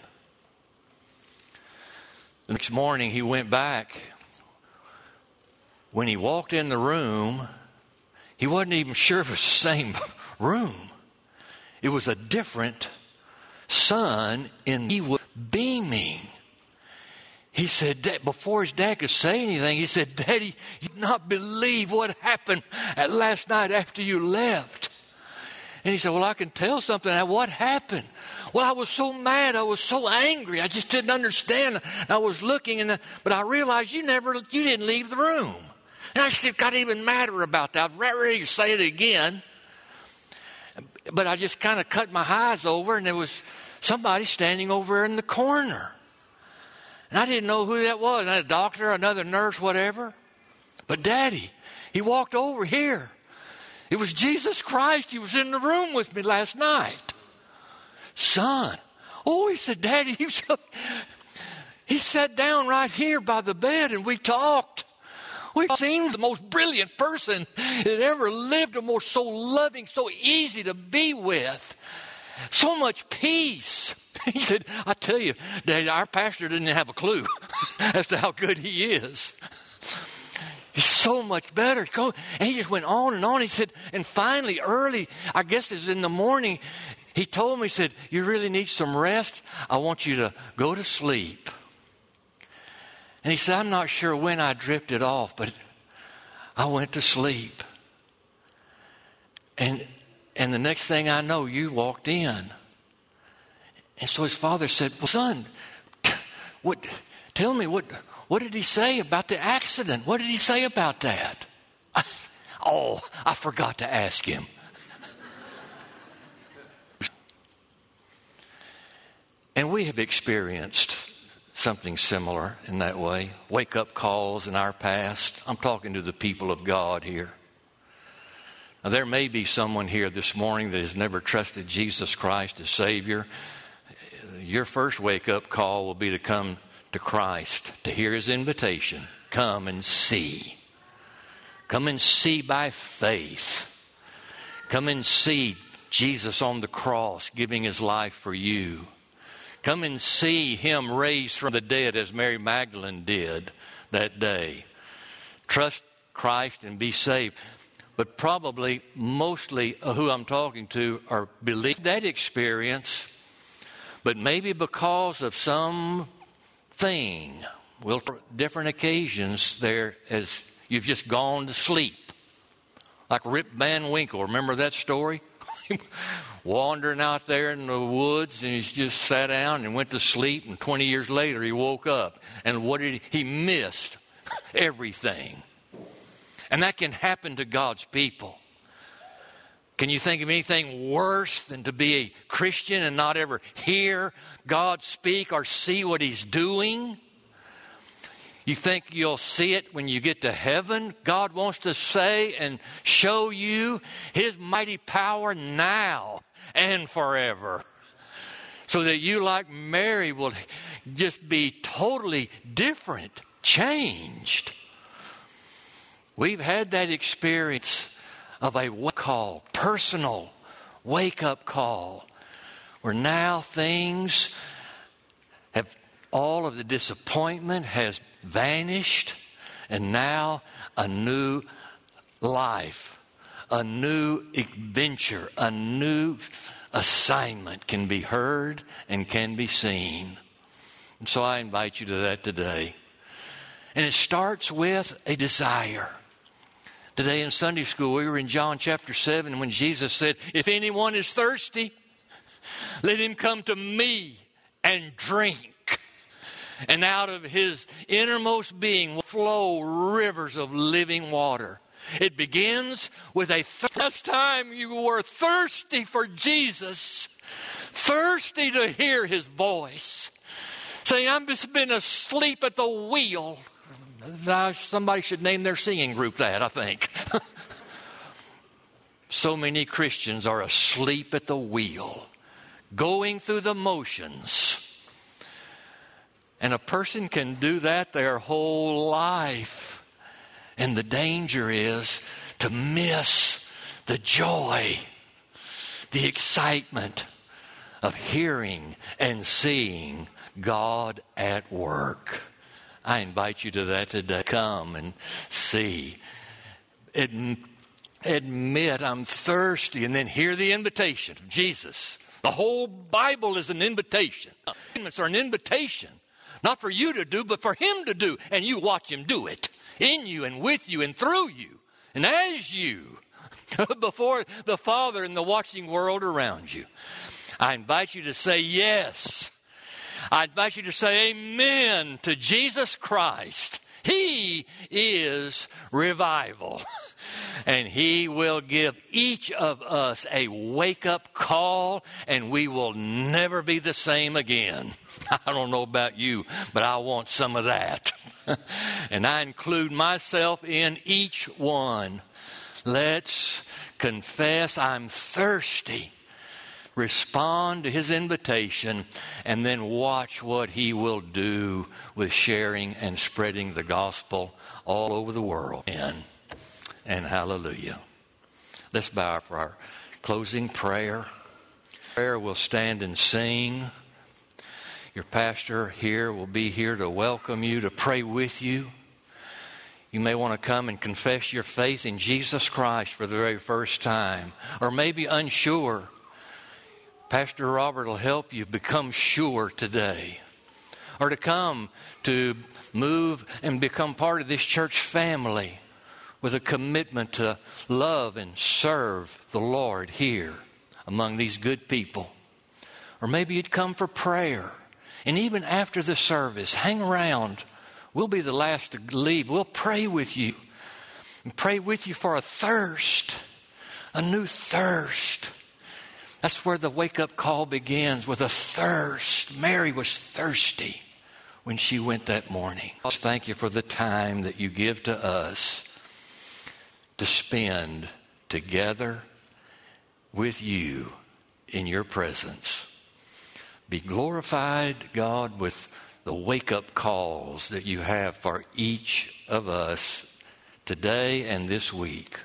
The next morning he went back. When he walked in the room, he wasn't even sure if it was the same room. It was a different son, and he was beaming. He said, Dad, before his dad could say anything, he said, "Daddy, you do not believe what happened at last night after you left." And he said, "Well, I can tell something. What happened?" "Well, I was so mad. I was so angry. I just didn't understand. I was looking, and but I realized you never, you didn't leave the room." And I said, "Got even madder about that. I'm ready to say it again. But I just kind of cut my eyes over, and there was somebody standing over in the corner. And I didn't know who that was. A doctor, another nurse, whatever. But Daddy, he walked over here. It was Jesus Christ. He was in the room with me last night." "Son." "Oh," he said, "Daddy, he, was, he sat down right here by the bed and we talked. We seemed the most brilliant person that ever lived, the most so loving, so easy to be with. So much peace." He said, "I tell you, Daddy, our pastor didn't have a clue as to how good he is. He's so much better." And he just went on and on. He said, and finally early, I guess it was in the morning, he told me, he said, "You really need some rest. I want you to go to sleep." And he said, "I'm not sure when I drifted off, but I went to sleep. And and the next thing I know, you walked in." And so his father said, "Well, son, what? Tell me, what what did he say about the accident? What did he say about that?" I, oh, I forgot to ask him. And we have experienced something similar in that way. Wake-up calls in our past. I'm talking to the people of God here. Now, there may be someone here this morning that has never trusted Jesus Christ as Savior. Your first wake-up call will be to come to Christ, to hear his invitation. Come and see. Come and see by faith. Come and see Jesus on the cross giving his life for you. Come and see him raised from the dead as Mary Magdalene did that day. Trust Christ and be saved. But probably mostly who I'm talking to are believe that experience, but maybe because of some thing, well, different occasions there as you've just gone to sleep. Like Rip Van Winkle, remember that story? Wandering out there in the woods, and he's just sat down and went to sleep, and twenty years later he woke up. And what did he, he missed everything. And that can happen to God's people. Can you think of anything worse than to be a Christian and not ever hear God speak or see what he's doing? You think you'll see it when you get to heaven? God wants to say and show you His mighty power now and forever. So that you, like Mary, will just be totally different, changed. We've had that experience of a wake call, personal wake-up call, where now things have, all of the disappointment has vanished, and now a new life, a new adventure, a new assignment can be heard and can be seen. And so I invite you to that today. And it starts with a desire. Today in Sunday school, we were in John chapter seven when Jesus said, if anyone is thirsty, let him come to me and drink. And out of his innermost being will flow rivers of living water. It begins with a th- last time you were thirsty for Jesus, thirsty to hear His voice, saying, I've just been asleep at the wheel. Somebody should name their singing group that, I think. So many Christians are asleep at the wheel, going through the motions. And a person can do that their whole life. And the danger is to miss the joy, the excitement of hearing and seeing God at work. I invite you to that today. Come and see. Admit, admit I'm thirsty, and then hear the invitation of Jesus. The whole Bible is an invitation. Commandments are an invitation. Not for you to do, but for Him to do. And you watch Him do it. In you and with you and through you. And as you. Before the Father and the watching world around you. I invite you to say yes. I invite you to say amen to Jesus Christ. He is revival. And He will give each of us a wake-up call, and we will never be the same again. I don't know about you, but I want some of that. And I include myself in each one. Let's confess I'm thirsty. Respond to His invitation, and then watch what He will do with sharing and spreading the gospel all over the world. Amen. And hallelujah. Let's bow for our closing prayer. Prayer will stand and sing. Your pastor here will be here to welcome you, to pray with you. You may want to come and confess your faith in Jesus Christ for the very first time, or maybe unsure. Pastor Robert will help you become sure today. Or to come to move and become part of this church family with a commitment to love and serve the Lord here among these good people. Or maybe you'd come for prayer. And even after the service, hang around. We'll be the last to leave. We'll pray with you. And pray with you for a thirst, a new thirst. That's where the wake-up call begins, with a thirst. Mary was thirsty when she went that morning. Thank you for the time that you give to us to spend together with you in your presence. Be glorified, God, with the wake-up calls that you have for each of us today and this week.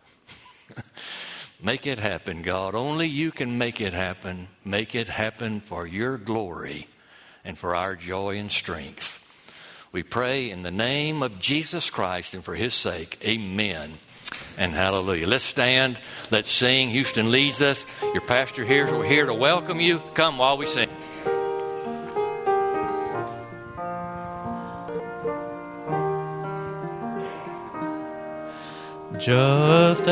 Make it happen, God. Only you can make it happen. Make it happen for your glory and for our joy and strength. We pray in the name of Jesus Christ and for His sake. Amen and hallelujah. Let's stand. Let's sing. Houston leads us. Your pastor here is here to welcome you. Come while we sing.
Just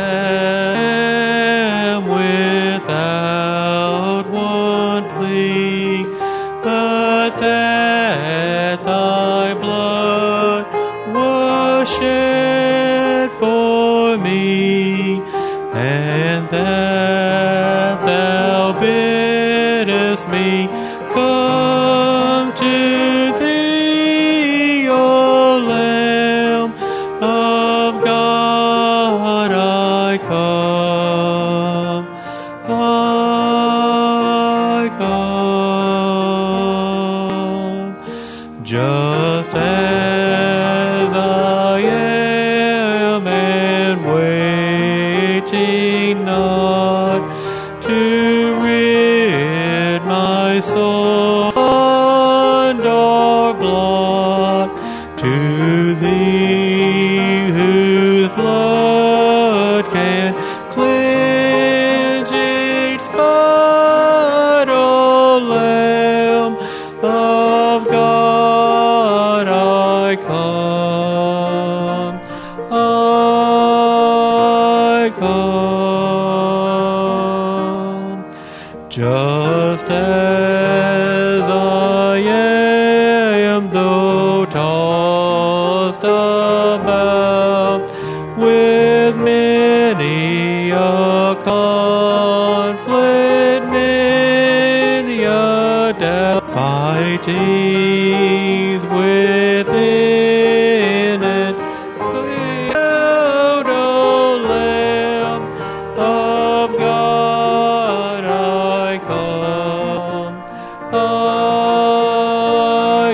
am without one plea, but that thy blood was shed for me, and that thou biddest me come to thee, O
just as I am, and waiting not to rid my soul of dark blot, to Thee whose blood can cleanse each spot, O Lamb of God, I come, I come, just as I am, though tossed about with many a conflict, many a doubt, fightings within and without, O Lamb of God, I come, I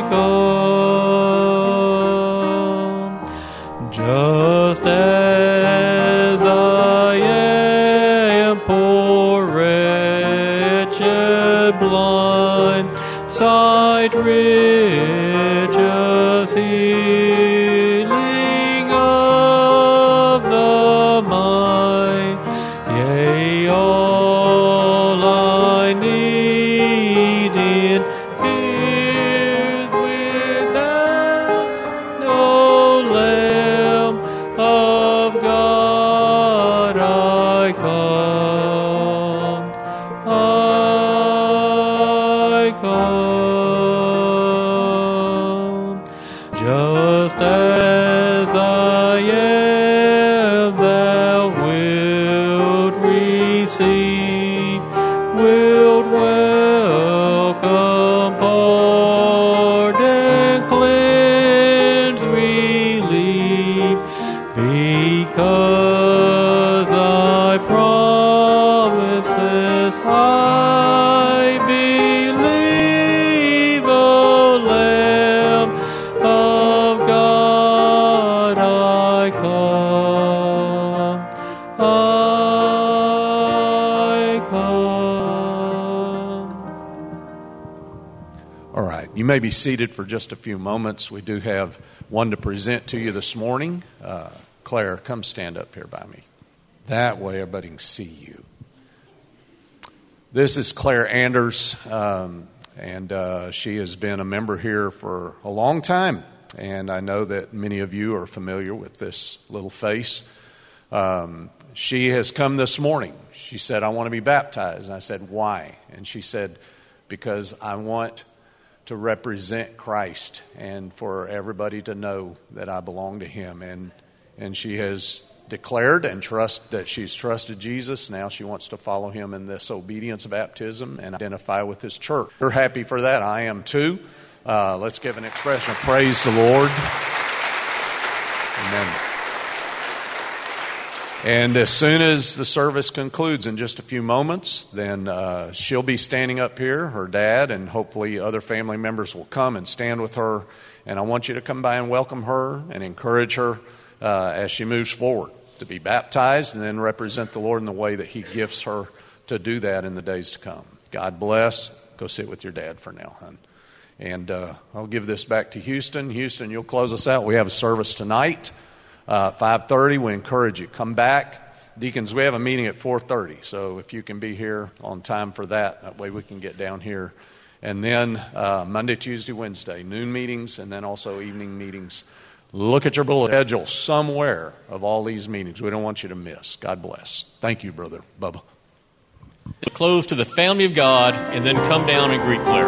come, just as I am, poor, wretched, blind, sight riches, healing of the mind, yea, all I need in fears without, no Lamb of God, I come, I come, just as I am, thou wilt receive, wilt welcome, pardon, cleanse, relieve, because I promise this, I believe, O Lamb of God, I come, I come.
All right, you may be seated for just a few moments. We do have one to present to you this morning. Uh, Claire, come stand up here by me. That way everybody can see you. This is Claire Anders, um, and uh, she has been a member here for a long time, and I know that many of you are familiar with this little face. Um, she has come this morning. She said, I want to be baptized. And I said, why? And she said, because I want to represent Christ and for everybody to know that I belong to Him. And and she has declared and trust that she's trusted Jesus. Now she wants to follow Him in this obedience baptism and identify with His church. We're happy for that. I am too. Uh, let's give an expression of praise to the Lord. Amen. And as soon as the service concludes in just a few moments, then uh, she'll be standing up here, her dad, and hopefully other family members will come and stand with her. And I want you to come by and welcome her and encourage her uh, as she moves forward to be baptized and then represent the Lord in the way that He gifts her to do that in the days to come. God bless. Go sit with your dad for now, hon. And uh, I'll give this back to Houston. Houston, you'll close us out. We have a service tonight. Uh, five thirty, we encourage you. Come back. Deacons, we have a meeting at four thirty, so if you can be here on time for that, that way we can get down here. And then uh, Monday, Tuesday, Wednesday, noon meetings, and then also evening meetings. Look at your bulletin schedule somewhere of all these meetings. We don't want you to miss. God bless. Thank you, Brother Bubba.
Close to the family of God, and then come down and greet Claire.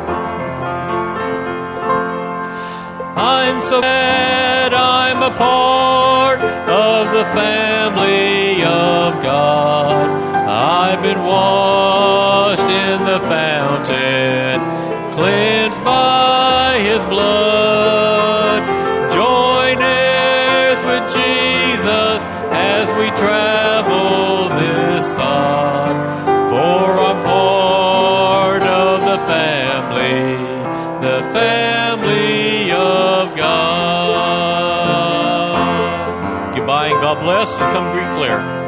I'm so glad I'm a part of the family of God. I've been washed in the fountain, cleansed by His blood. Join heirs with Jesus as we travel this sod. For I'm part of the family, the family us and come greet Claire.